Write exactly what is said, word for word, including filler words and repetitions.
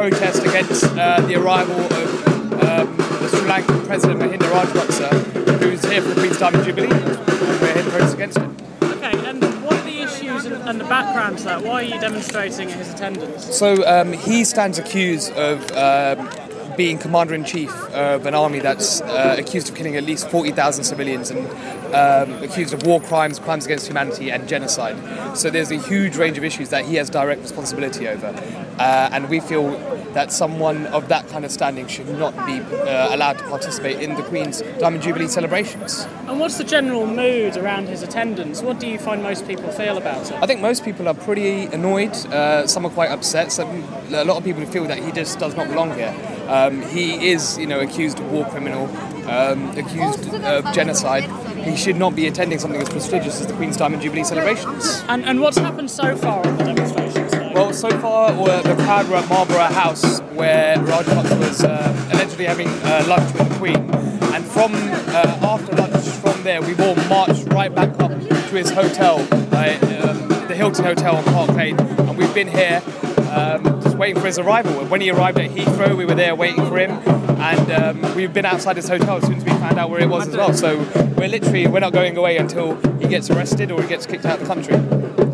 protest against uh, the arrival of um, the Sri Lankan President Mahinda Rajapaksa, who's here for the Queen's Diamond Jubilee, and we're here to protest against it. Okay, and what are the issues and, and the background to that? Why are you demonstrating his attendance? So um, he stands accused of um, being commander-in-chief of an army that's uh, accused of killing at least forty thousand civilians and um, accused of war crimes, crimes against humanity and genocide. So there's a huge range of issues that he has direct responsibility over. Uh, and we feel that someone of that kind of standing should not be uh, allowed to participate in the Queen's Diamond Jubilee celebrations. And what's the general mood around his attendance? What do you find most people feel about it? I think most people are pretty annoyed. Uh, some are quite upset. Some, a lot of people feel that he just does not belong here. Um, he is, you know, accused of war criminal, um, accused of genocide. He should not be attending something as prestigious as the Queen's Diamond Jubilee celebrations. And, and what's happened so far on the demonstrations today? Well, so far uh, the crowd were at Marlborough House, where Rajapaksa was uh, allegedly having uh, lunch with the Queen. And from uh, after lunch, from there, we've all marched right back up to his hotel, uh, um, the Hilton Hotel on Park Lane, and we've been here um, just waiting for his arrival. When he arrived at Heathrow, we were there waiting for him, and um, we've been outside his hotel as soon as we found out where it was as well. So we're literally, we're not going away until he gets arrested or he gets kicked out of the country.